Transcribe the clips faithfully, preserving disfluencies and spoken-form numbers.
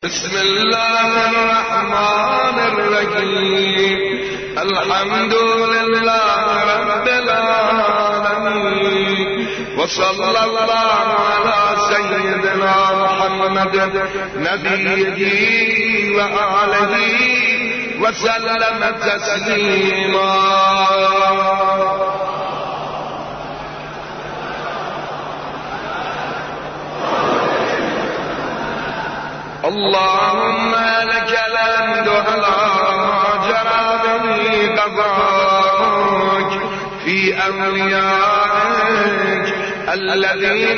بسم الله الرحمن الرحيم الحمد لله رب العالمين وصلى الله على سيدنا محمد نبيه وآله وسلم تسليما. اللهم لك الحمد على جرى به قضاءك في أوليائك الذين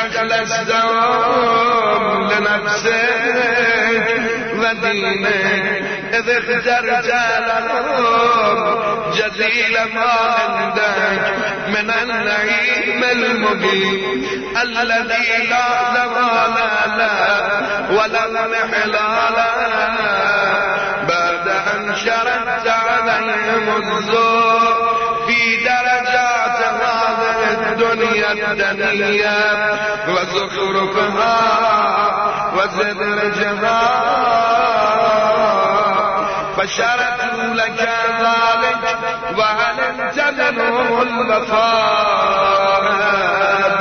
استخلصتهم لنفسك ودينك إذ اخترت لهم جزيل ما عندك من النعيم المبين الذي لا زوال له ولا انحلال بعد أن شردت عليهم الذوق في درجات هذه الدنيا الدنيا وزخرفها وزدرجها فشرطوا لك ذلك وعلمت منهم المفاد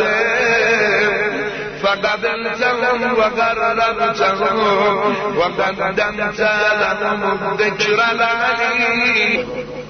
فقبلتهم وقربتهم وقدمت لهم الذكر العليم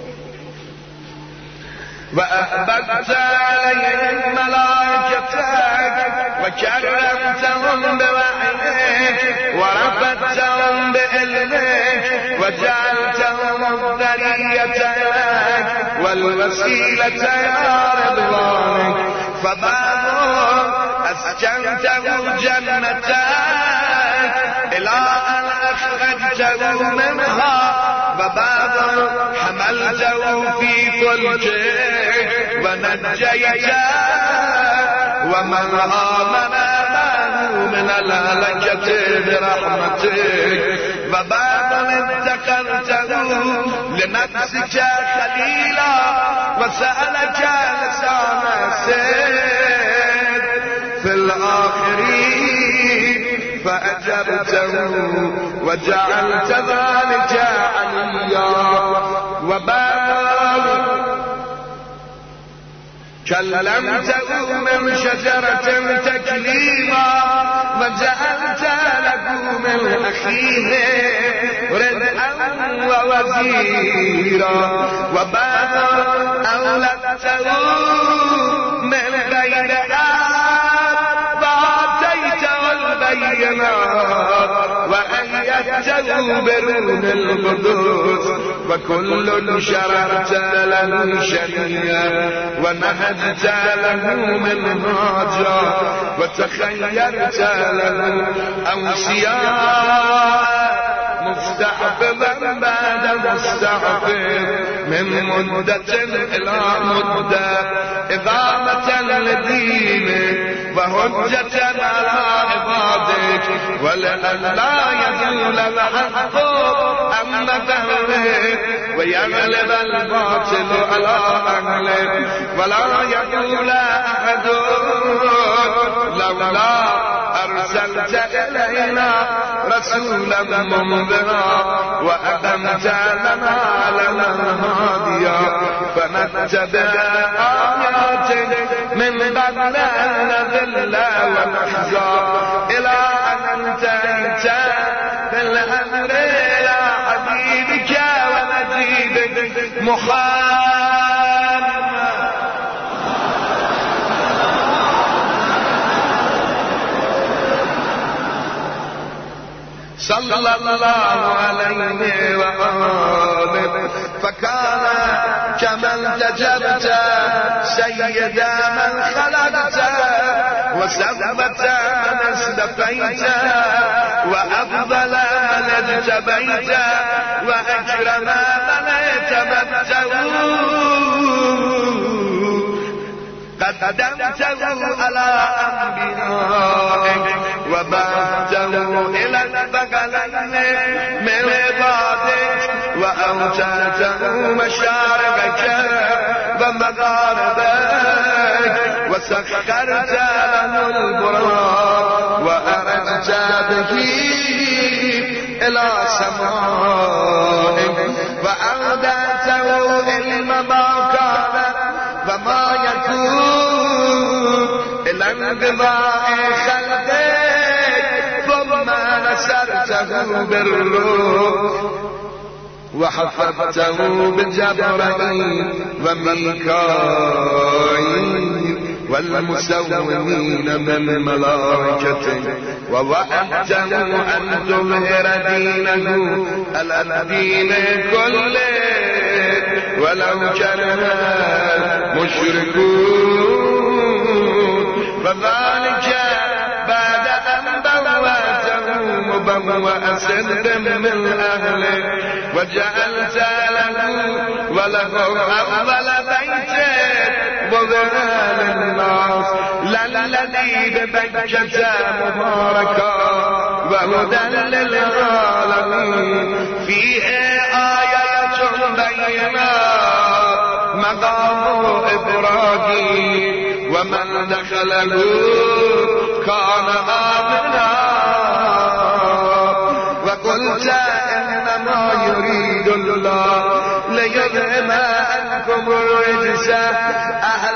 وأحببت عليهم ملائكتك وكرمتهم بوحيك ورفعتهم بعلمك وجعلتهم الذرية لك والوسيلة يا رضوانك فبعضهم أسكنته جنتك إلى أن أخرجته منها وبعضهم حملته في فلكك ونجيته ومن آمن معه من الهلكة برحمتك وبعضهم اتخذته لنفسك خليلا وسألك لسان السيد في الآخرين فأجبته وجعلت ذلك عليا وبعد كلمته من شجرة تكليما وجعلت له من أخيه ردءا ووزيرا وبعد أولدته من بين وأيدته برون القدوس وكل شرعت له شريعا ونهجت له منهاجا وتخيرت له أوصياء مستحفظا بعد مستحفظ من مدة إلى مدة إقامة لدينك وهجة على عبادك ولئلا يزول الحق عن فهمك ويغلب الباطل على أهلك ولا يقول أحد لولا أرسلت إلينا رسولا منذرا وأقمت لنا لنا هاديا فنتبع آياتك من بعد أن نذل ونحزى إلى أن انتهيت بالأمر إلى حبيبك ونجيبك محمد صلى الله عليه وآله فكان كما التجبت سيد من خلقت وثبت من استفيت وأفضل من اجتبيت وأكرم من اعتمدته قدمته على أنبيائك وبعثته إلى الثقلين من عبادك وأوتاته مشارقك ومغاربك وسخرت له البراق وأرجت به إلى سماء وأودعته علم ما كان وما يكون إلى انقضاء خلقك ثم نسرته بالروح وحفظته بجبرائيل وميكائيل والمسومين من ملائكته ووعدته أن تظهر دينه على الدين كله ولو كره المشركون وذلك بعد أن بوأته مبوأ صدق من أهله وجعلت له ولهم أول بيت وضع للناس للذي ببكة مباركا وهدى للعالمين فيه آيات بينات مقام إبراهيم ومن دخله كان آمنا وقلت إنما يريد الله ليذهب عنكم الرجس أهل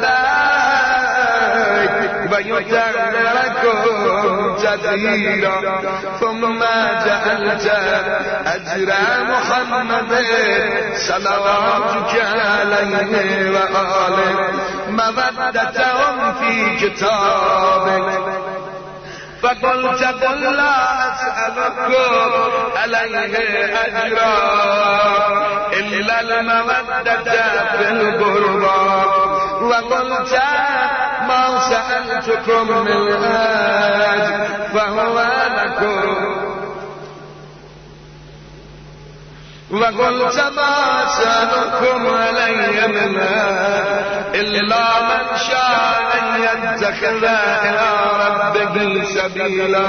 البيت ويطهركم تطهيرا ثم جعلت أجر محمد صلواتك عليه وآله مودتهم في كتابك فقلت قل لا أسألكم عليه أجرا إلا المودة في القربى وقلت ما سألتكم من أجر فهو لكم وقلت ما سألكم علي من إلا من شاء أن يتخذ إلى ربه سبيلا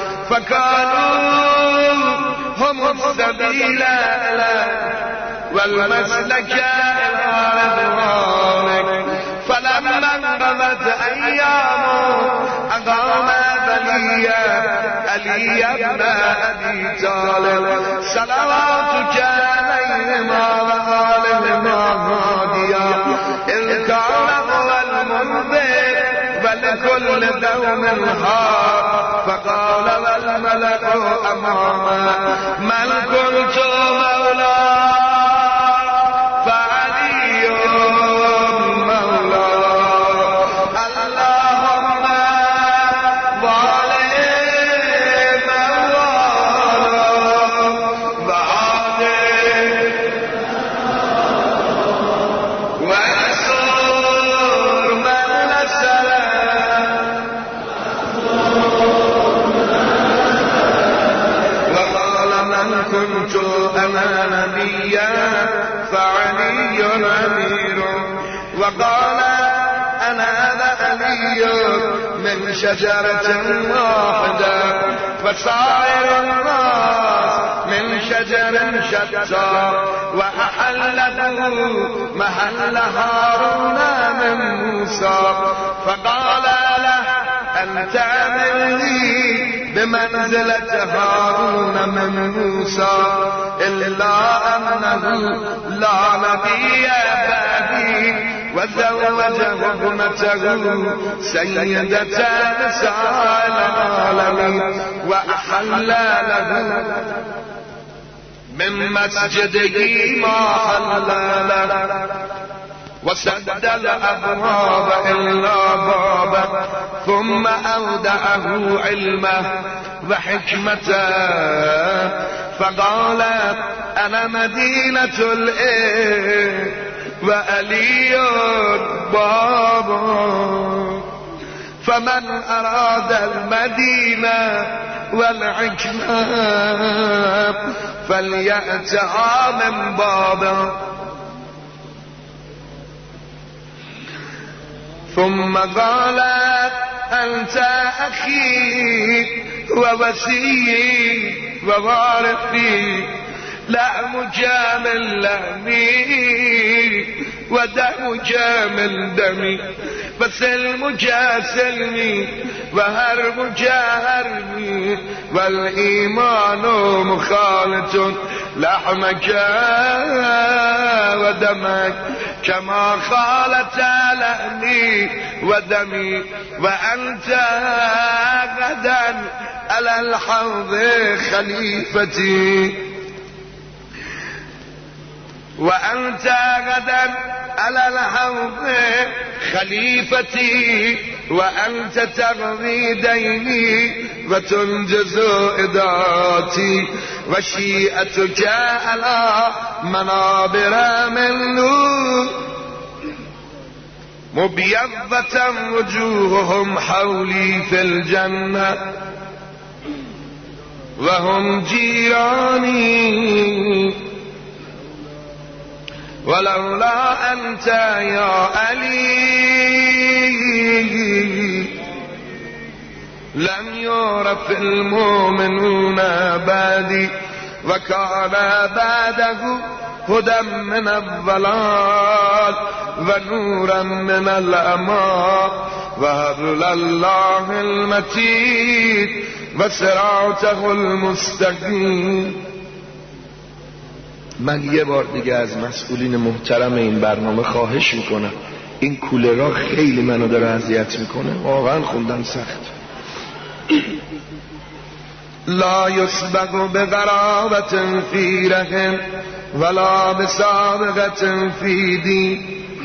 فكانوا هم السبيل والمسلك إلى رضوانك فلما انقضت أيامه أقام بنيا علي بن أبي طالب صلواتك عليهما وآلهما هاديا إذ كان هو المنذر ولكل دوم حار فقال والملك أماما من كنت مولاه فعلي مولاه اللهم ظالم مولاه وعادل وانصر من نسله وقال من كنت أنا نبيا فعلي أمير وقال أنا علي من شجرة واحدة وسائر الناس من شجر شتى وأحله محل هارون من موسى فقال له أنت مني بمنزلة هارون من موسى إلا أنه لا نبي بعدي وزوجه ابنته سيدة نساء العالمين وأحل له من مسجده ما حل له وسد الأبواب إلا بابا ثم أودعه علمه وحكمته فقال أنا مدينة الإيه وألي بابا فمن أراد المدينة والحكمة فليأتها من بابا ثم قال أنت أخي ووسيي ووارثي لحم جامل لحمي ودم جامل دمي فسلم جاسلمي وهربك هربي والإيمان مخالط لحمك ودمك كما خالت لحمي ودمي وأنت غدا على الحوض خليفتي وأنت غدا على الحوض خليفتي وأنت تقضي ديني وتنجز إدارتي وشيئتك على منابر من نور مبيضة وجوههم حولي في الجنة وهم جيراني ولولا أنت يا علي لم يعرف المؤمنون بعدي وكان بعده هدى من الضلال ونورا من الأمان وهبل الله المتين وصراطه المستقيم. من یه بار دیگه از مسئولین محترم این برنامه خواهش میکنم، این کولرها خیلی منو داره اذیت میکنه، واقعا خوندن سخت. لا يسبق بقرابة في رحم ولا بسابقة في دين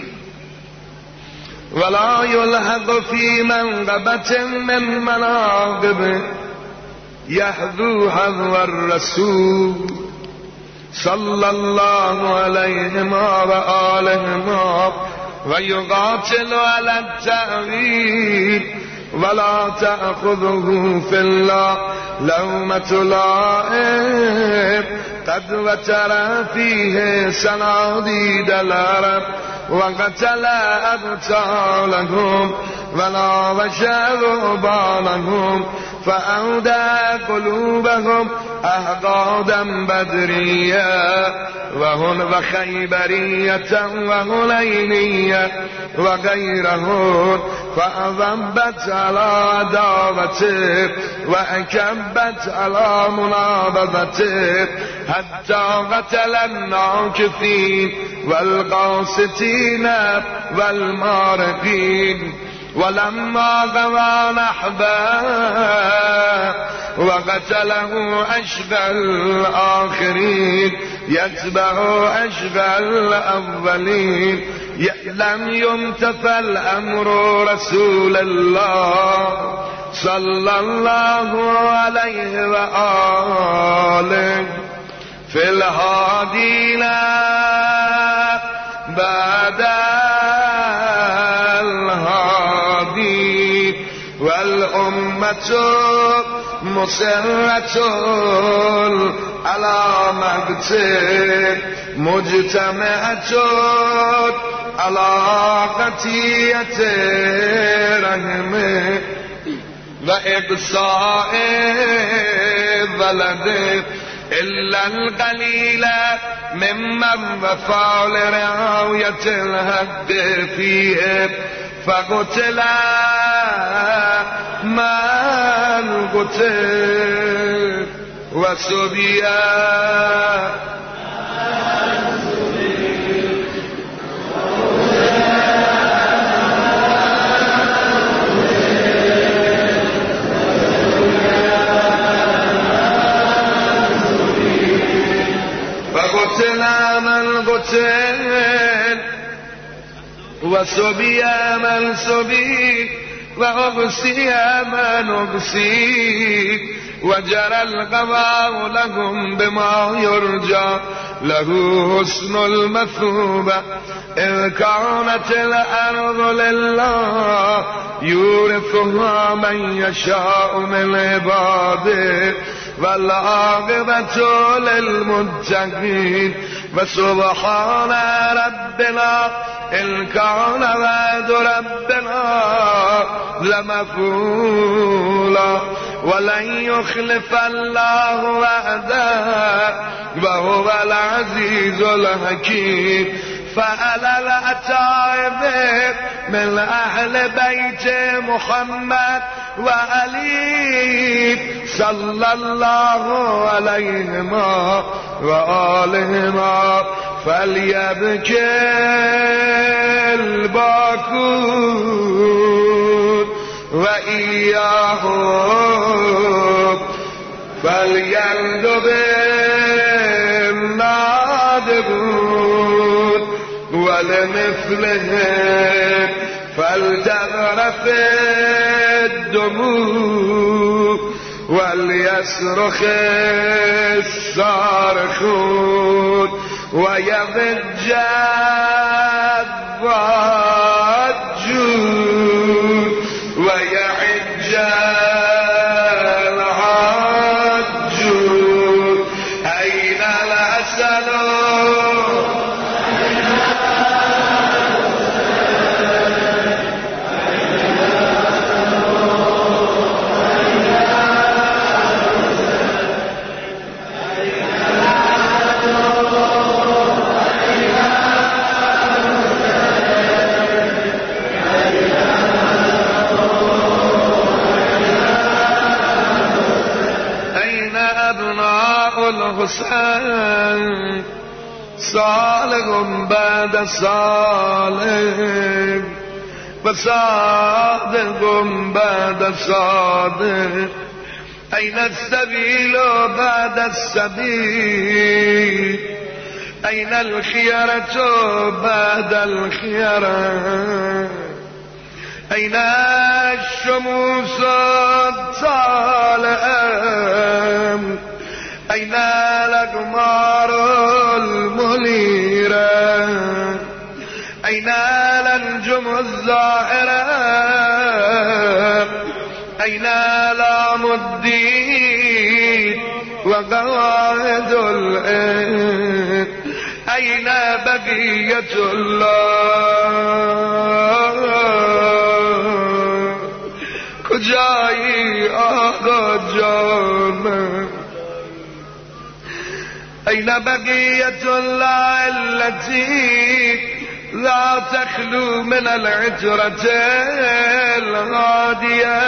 ولا يلحق في منقبة من مناقب يحذو حذو الرسول صلى الله عليهما وآلهما ويقاتل على التأويل ولا تأخذه في الله لومة لائم قد وتر فيه صناديد العرب وقتل أبطالهم ولا وشر بالهم فأودى قلوبهم أحقادا بدرية وهن وخيبرية وهلينية وغيرهن فأضبت على عداوته وأكبت على منابذته حتى قتل الناكثين والقاسطين والمارقين. ولما غوى نحبا وقتله أشقى الآخرين يتبع أشقى الأولين لم يمتثل أمر رسول الله صلى الله عليه وآله في الهادين بعد والأمة مسرة على مقته مجتمعة على قتية رحمه وإقصاء ولده إلا القليل ممن وفى لرعاية الحق فيه فقتل من قتل وسبيا فقتل من قتل وسبي من سبي وأغسي من أغسي وجرى القضاء لهم بما يرجى له حسن المثوبة إذ كانت الأرض لله يورثها من يشاء من عباده والعاقبة للمتقين وسبحان ربنا إن كان وعد ربنا لمفعولا ولن يخلف الله وعده وهو العزيز الحكيم فعلى الأتائب من أهل بيت محمد وعلي صلى الله عليهما وآلهما فليبكي الباكون وإياهم فليندب النادبون ولمثلهم فلتغرف الدموع وليصرخ الصارخون ويضج الضاجون ويعج العاجون أين الأسد الحسين صالح بعد صالح وصادق بعد صادق أين السبيل بعد السبيل أين الخيرة بعد الخيرة أين الشموس الطالئة أين الأقمار المنيرة أين الأنجم الزاهرة أين أعلام الدين وقواعد العلم أين بقية الله کجایی آقا جانم أين بقية الله التي لا تخلو من العترة الغادية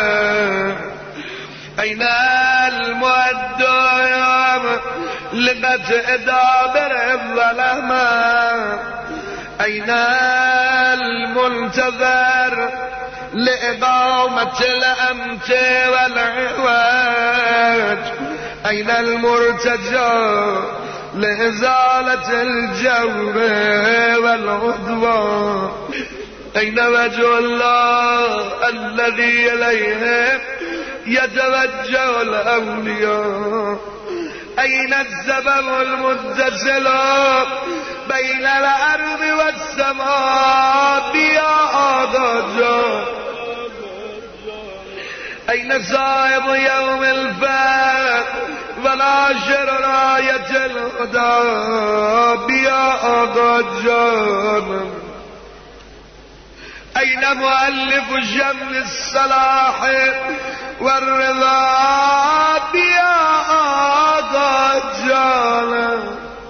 أين المؤدى لقطع دابر الظلمة أين المنتظر لإقامة الأمت والعواج أين المرتجى لإزالة الجور والعدوان أين وجه الله الذي إليه يتوجه الأولياء أين السبب المتصل بين الأرض والسماء يا ضجر أين صاحب يوم الفات وناشر راية الهدى يا ضجر أين مؤلف شمل الصلاح والرضا يا ضجر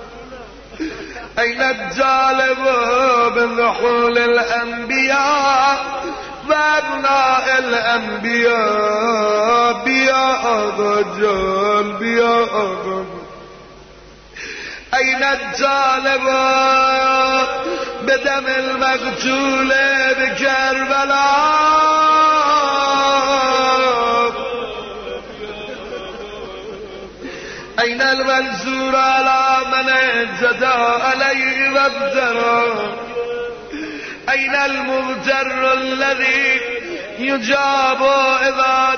أين الجالب بنحول الأنبياء وابناء الأنبياء بيا ضجال بيا ضجال أين الجالب بدم المقتول بكربلاء أين المنصور على من اهتدى عليه وابترى أين المغتر الذي يجاب إذا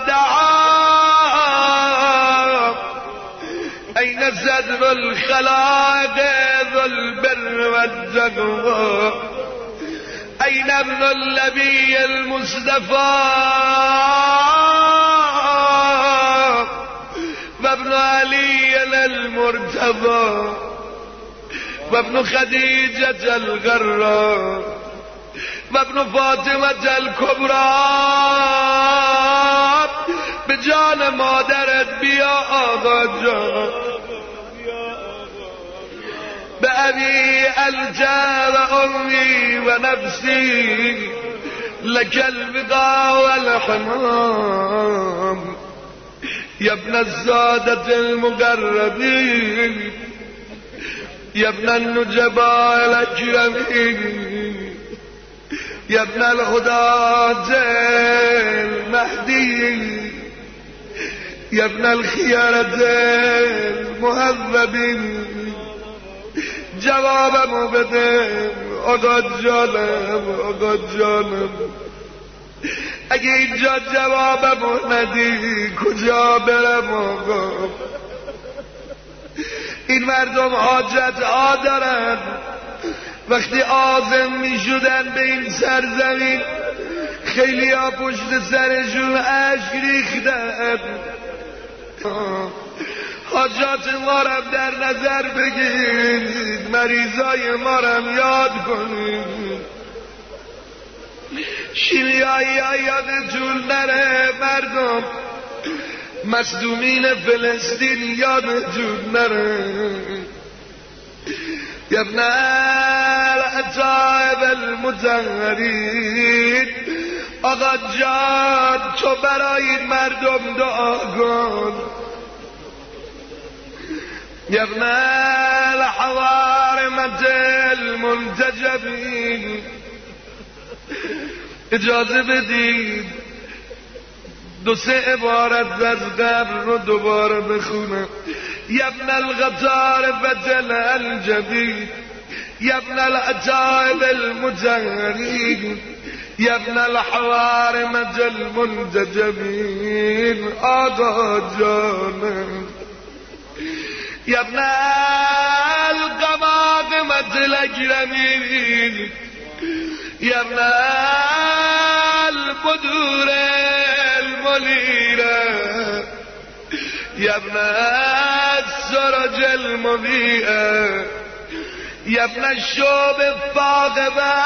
دعا أين صدر الخلائق ذو البر والتقوى أين ابن النبي المصطفى وابن علي المرتضى وابن خديجة الغراء وابن فاطمة الكبرى بجان مادرت بیا آقا جان به أبي ألجأ وأمي ونفسي لك البقاء والحمام يا ابن السادة المقربين يا ابن النجباء الأكرمين يا ابن الهداة المهدي يا ابن الخيارة المهذبين جوابم بده آقا جانم آقا جانم اگه اینجا جوابم ندی کجا برم آقا؟ این مردم حاجت ها دارن وقتی عازم می شدن به این سرزمین خیلی ها پشت سرشون اشک ریختن حاجات ما را در نظر بگیرید مریضای ما را یاد کنید شیمیایی ها یادتون نره مردم مصدومین فلسطین یادتون نره یا ابن العجائب المطهرین آقا جان تو برای این مردم دعا کن یا ابن الحوارمة المنتجبین اجازه بدید دو سه عبارت از قبل رو دوباره بخونم یا ابن الغطار فتل الجبید یا ابن العجائب المطهرین یا ابن الحوارمة المنتجبین آقا جانم یا ابن القمامة الاکرمین یا ابن البدور المنيرة یا ابن السرج المضيئة یا ابن الشوب الثاقبة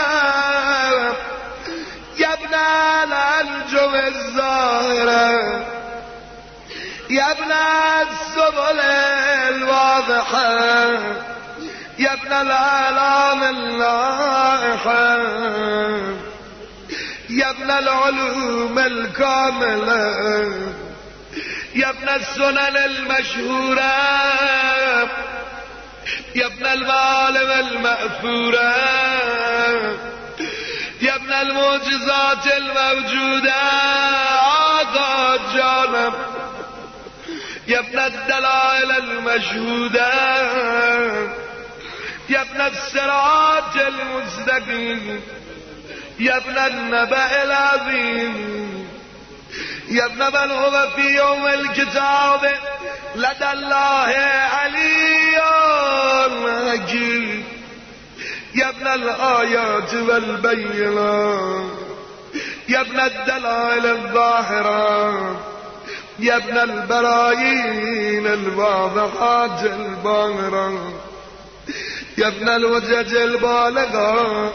یا ابن الأنجم الظاهرة یا ابن السبل الواضحة يا ابن الآلام اللائحة يا ابن العلوم الكاملة يا ابن السنن المشهورة يا ابن المعالم المأثورة يا ابن المعجزات الموجودة آقا جانم يا ابن الدلائل المشهودة يا ابن الصراط المستقيم يا ابن النبأ العظيم يا ابن من هو في يوم الكتاب لدى الله علي حكيم يا ابن الآيات والبينات يا ابن الدلائل الظاهرات يا ابن البراهين الواضحات الباهرات يا ابن الوجج البالغة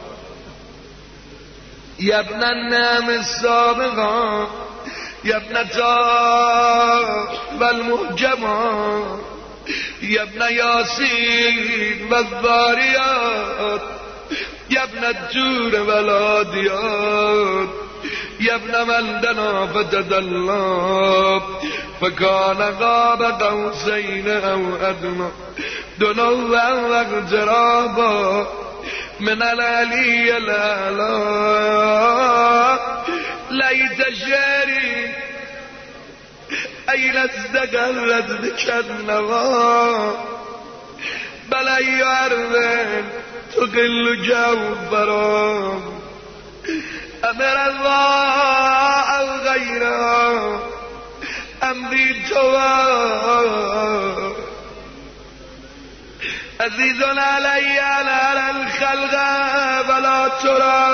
يا ابن النعم السابقة يا ابن تاب المهجمة يا ابن ياسين والذاريات يا ابن الجور والعاديات يا ابن من دنا فتدلى فكان قاب قوسين أو أدنى دنوا واقترابا من العلي الأعلى ليت شعري أين استقرت بك النوى بل أي أرض تقل جوفرا أمر الله أو غيره أمري تواب عزيز علي على الخلق فلا ترى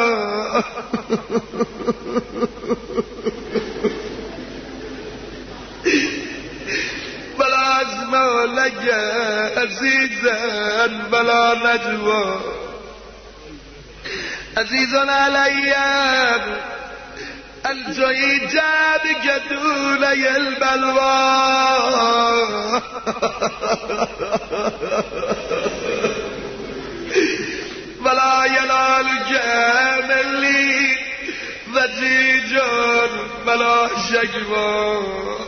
فلا اسمع لك عزيزا فلا نجوى عزيز علي أن جئت بك دوني البلوى شکوا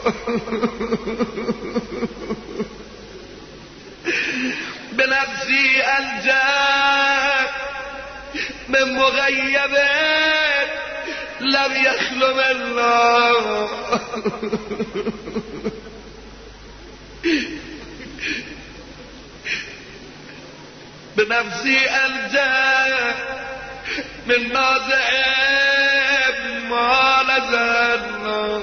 به نفسی الجا من مغیب لم یخلو الله به نفسی الجا من نازع ما لزن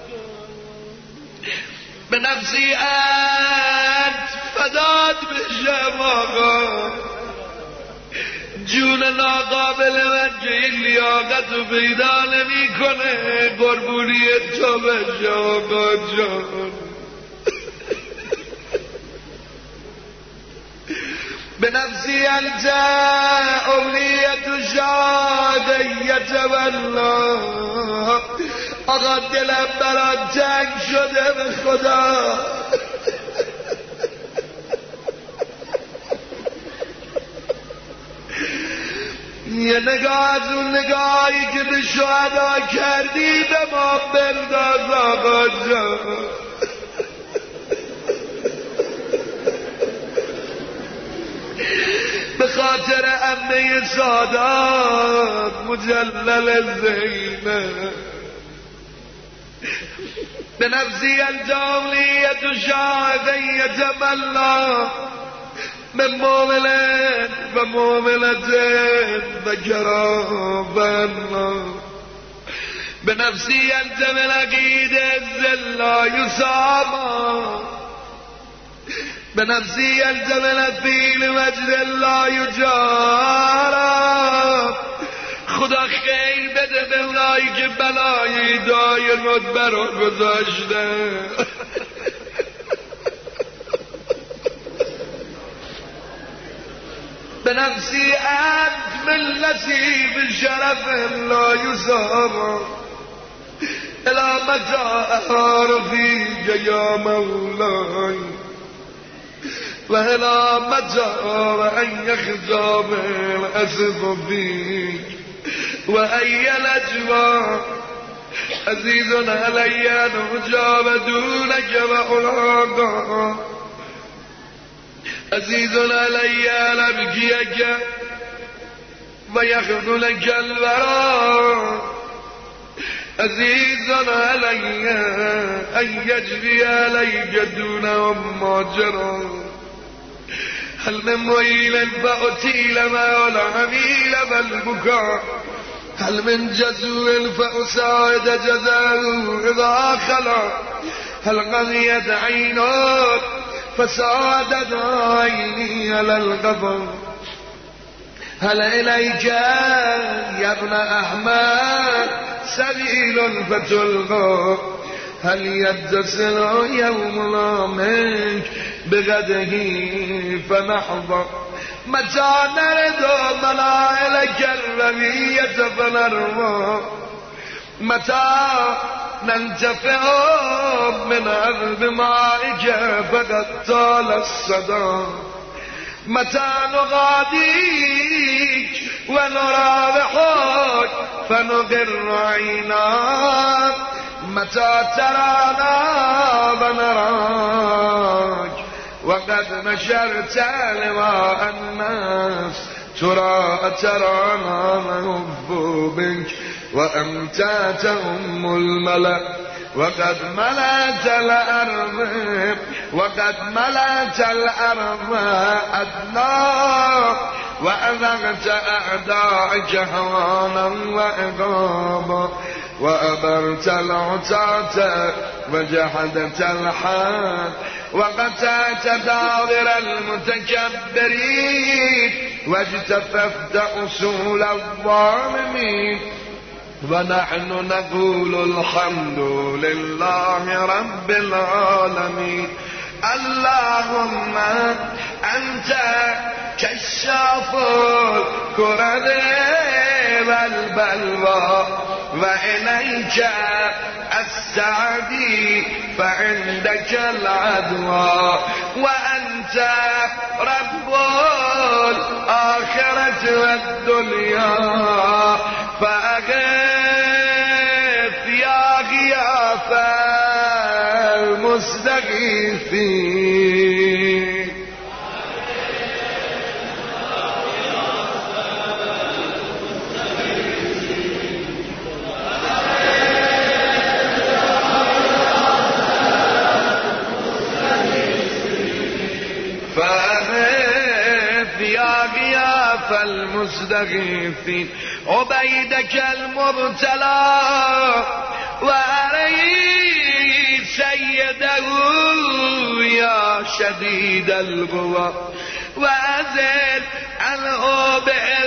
به نفسی انت فداد بشم آقا جون ناقابل وجه لیاقت و پیدا نمی کنه قربونی تو بشه آقا جان به نفسی الجا اولیت شادیت والله آقا دلم برات جنگ شده به خدا یه نگاه از اون نگاهی که به شهدا کردی به ما برداز آقا جان به خاطر عمه سادات مجلل زینب به نفسی الجالیت شاهدیت الله من مؤمنات و مؤمنات و کرامن به نفسی انت من عقید الزلا یساما به نفسی انت من الدین مجد الله یجارا خدا خیر بده به اونایی که بلای دای ندبه رو گذاشته به نفسی انت من لسیب شرف لا یساما الى متى رفیق یا مولاي و الى متى ان يخزى من اسف فيك و ای نجوى عزیز علی نجاب دونك و علاقا عزیز علی نبکیک و یخذلک الورا عزیز علی ان یجری علیک دون ماجرا هل من معیل فأطیل ما العمیل والبکا هل من جزور فأساعد جزاء اذا خلا هل غنیت عینات فساعدت عینی علی الغفر هل إليك يا ابن أحمد سبيل فتلقى هل يتصل يومنا منك بغده فنحظى متى نرد ملائلك الرمية فنرمى متى ننتفع من عذب مائك فقد طال الصدى متى نغاديك ونراوحك فنغر عيناك متى ترانا ونراك وقد نشرت لواء الناس ترى ترانا نهب بك وأنت تأم الملأ وقد ملأت الأرض وقد ملأت الأرض أدنى وأذقت أعداءك هوانا وإغابا وأبرت العتاة وجحدت الحاد وقطعت دابر المتكبرين واجتففت أصول الظالمين ونحن نقول الحمد لله رب العالمين اللهم أنت كشاف الكرب والبلوى وإليك السعدي فعندك العدوى وأنت رب الآخرة والدنيا فأغث يا غياث المستغيثين المستغيثين عبيدك المبتلى وعليه سيده يا شديد القوى وأزل عنه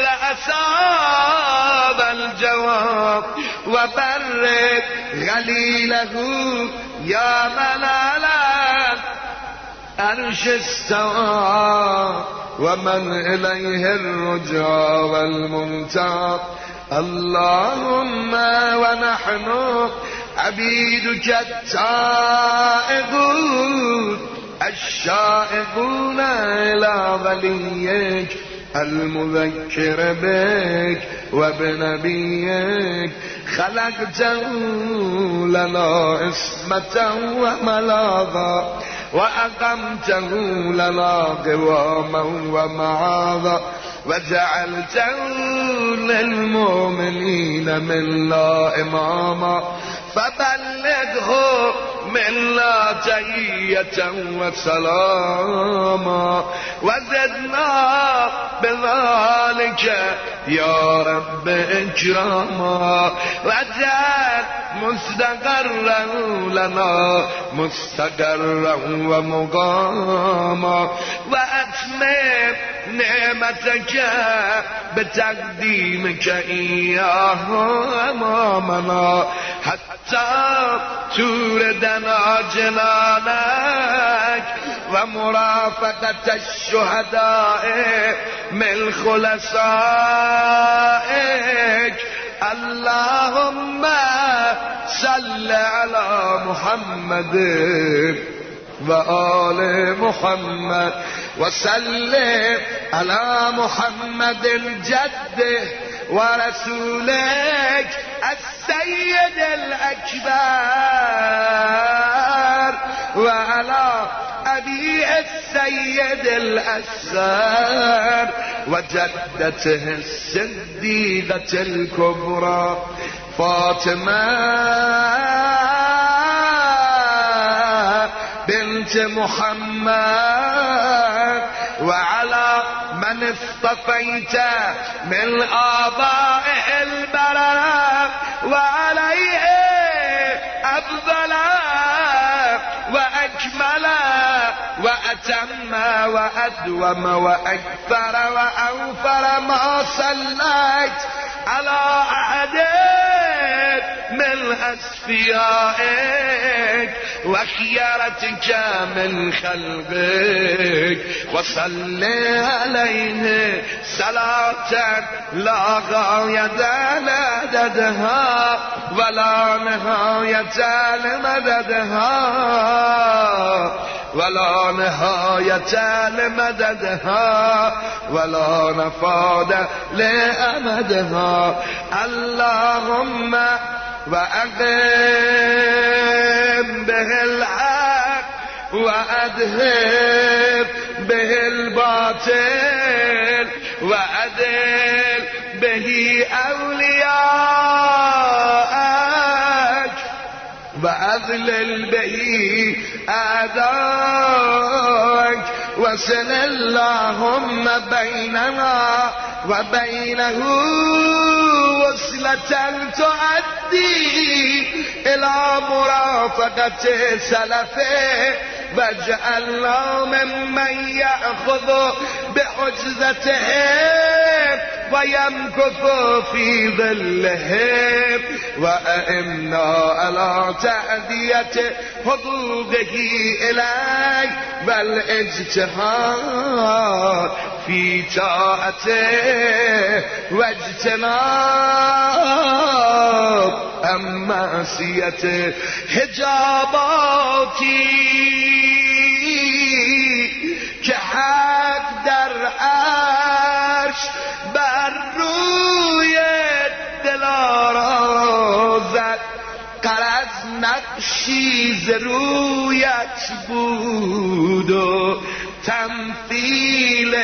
بالأصاب الجواب وبرد غليله يا ملالا عرش استوى ومن إليه الرجع والمنتهى اللهم ونحن عبيدك التائبون الشائقون إلى وليك المذكر بك وبنبيك خلقته لنا اسمة وملاذا وأقمته لنا قواما ومعاذا وجعلته للمؤمنين منا إماما فبلغه منا تحية وسلاما وزدنا بذلك يا رب إكراما واجعل مستقرا لنا مستقرا ومقاما وأتمم نعمتك بتقديمك إياه أمامنا حتى توردنا جنانك ومرافقة الشهداء من خلصائك اللهم صل على محمد وآل محمد وسلم على محمد جده ورسولك السيد الأكبر وعلى أبي السيد الأصغر وجدته الصديقة الكبرى فاطمة بنت محمد وعلى من اصطفيت من آبائه البررة وعليه أفضل وأكمل وأتم وأدوم وأكثر وأوفر ما صليت على أحد من أصفيائك وخيارتك من خلقك وصل عليه صلاة لا غاية لعددها ولا نهاية لمددها ولا نهاية لمددها ولا نفاد لأمدها اللهم وأقم به الحق وأذهب به الباطل وأذل به أولياءك وأذلل به أعداءك وصل اللهم بيننا وبينه وصلة تؤدي إلى مرافقة سلفه واجعلنا ممن يأخذ بحجزته ويمكث في ظله وأئمنا على تأدية حقوقه إليك والاجتهاد في طاعته واجتناب معصيته حجاباتي که حق در عرش بر روی دلارا زد قرض نقشی ز رویت حقیقت بود و تمثیل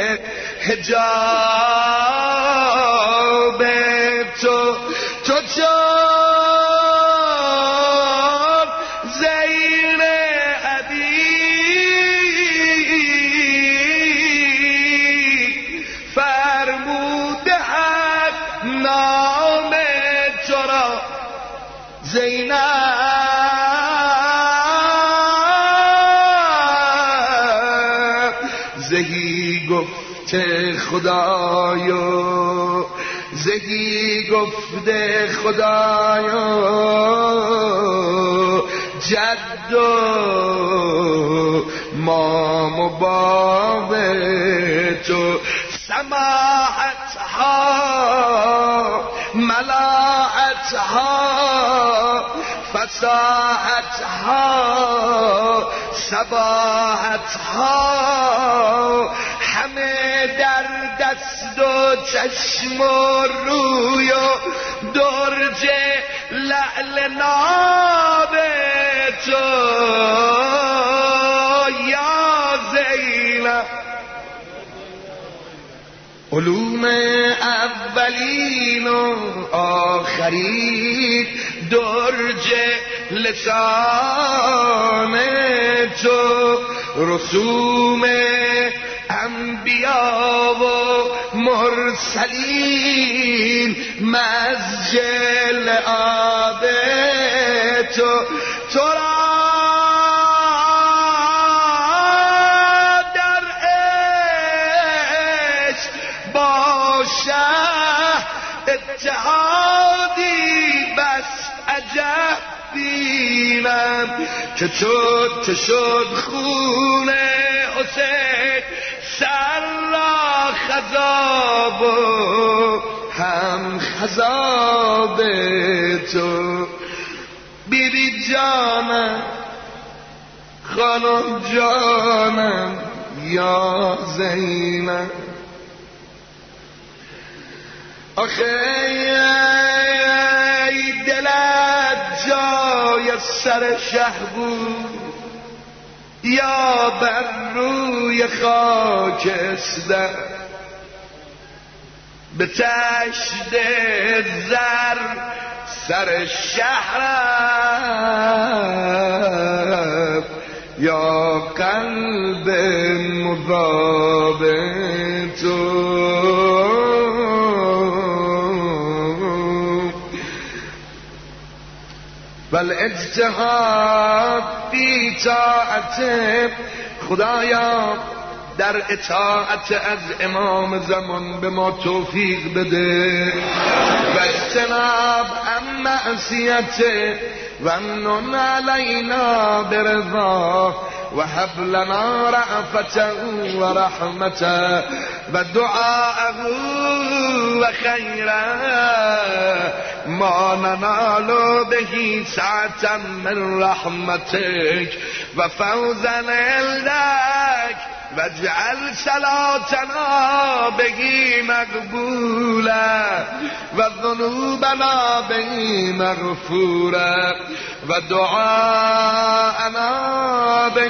حجاب تو تو چون زین عبید فرموده حق نام تو را زینب زهی گفته خدایا زهی گفته خدایا جد و مام و باب تو سماحتها ملاحتها فصاحتها صباحتها همه در دست و چشم و روی و درج لعل ناب تو یا زینب علوم اولین و آخرین درج لسان تو رسوم انبیا و مرسلین مسجل آب تو تو را در عشق باشه اتحادی بس عجب بینم که شد که شد خون حسین سر را خضاب و هم خضاب تو بی بی جانم خانم جانم یا زینب آخه ای دلت جای سر شه بود یا بر روی خاکستر به تشت زر سر شهر یا قلب مذاب تو والاجتهاد فی طاعت خدایا در اطاعت از امام زمان به ما توفیق بده و اجتناب عن معصیت و امنن علینا برضا و هب لنا رأفته و رحمته و دعاءه و خیره ما ننال به سعة من رحمتك و فوزا عندك واجعل صلاتنا به مقبولا و ذنوبنا به مغفورا و دعاءنا به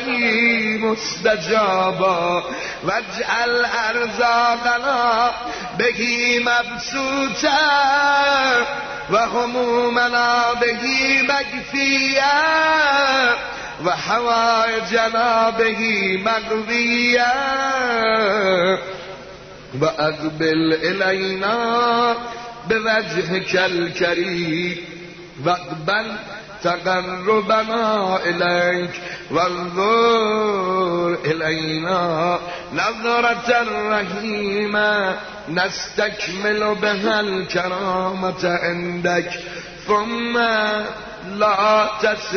مستجابا واجعل ارزاقنا به مبسوطا و همومنا به مکفیا و حوائجنا به مقضیا و اقبل الینا بوجهک الکریم و اقبل تقربنا الیک وانظر الینا نظرة رحیمة نستکمل بها الکرامة عندک ثم لا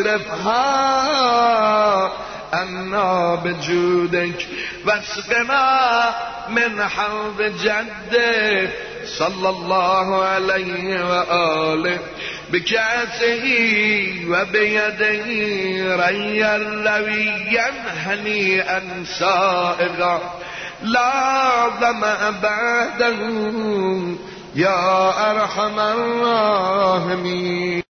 تصرفها عنا بجودك واسقنا من حوض جدك صلى الله عليه وآله بكأسه وبيده ريا رويا هنيئا سائغا لا ظمأ بعده يا أرحم الراحمين.